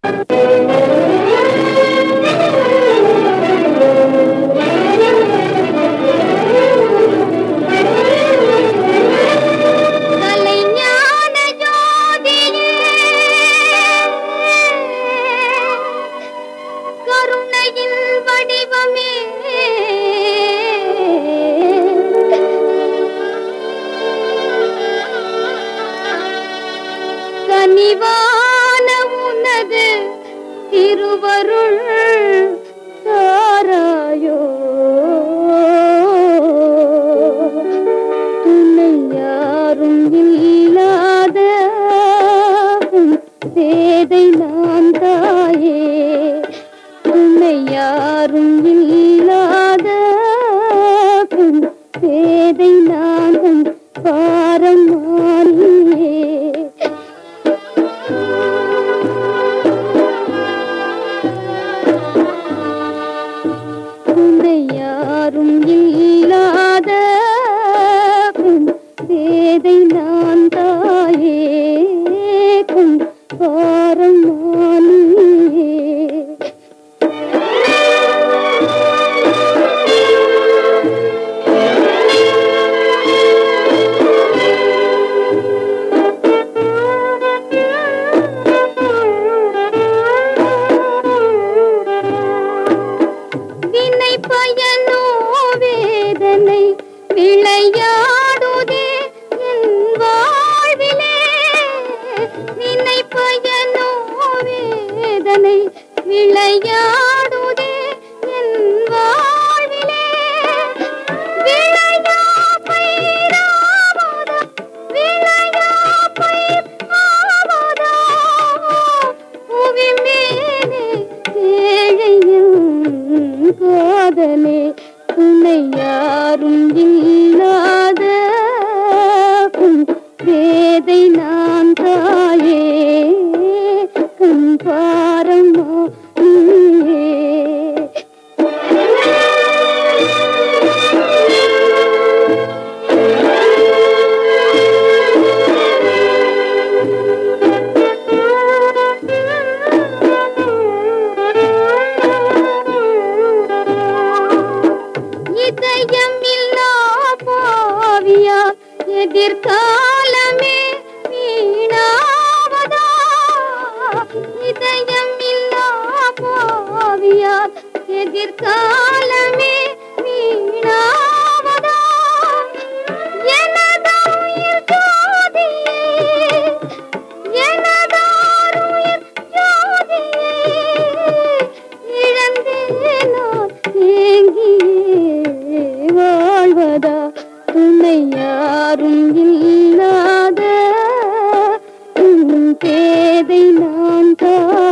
கனிவான உனது திருவருள் தாராயோ துணை யாரும் இல்லாத பேதை நான் தாயே துணை யாரும் இல்லாத பேதை நான் பாரமானியே யாரும் இல்லாத பேதை நான் தாயே பாரமானியே பயனோ வேதனை விளையாடுதே என் வாழ்விலே வினை பயனோ வேதனை விளையாடுதே என் வாழ்விலே விளையா பயிராவதா விளையா பயிராவதா புவி மேலே ஏழையும் காதலே துணை யாரும் இல்லாத பேதை நான் தாயே கண் பாரமா இதயமில்லா பாவியா எதிர்காலமே வீணாவதா இதயமில்லா பாவியா எதிர்காலமே வீணாவதா எனதாருயிர் ஜோதியே எனதாருயிர் ஜோதியே இழந்தே நான் ஏங்கியே வாழ்வதா துணை யாரும் இல்லாத பேதை நான்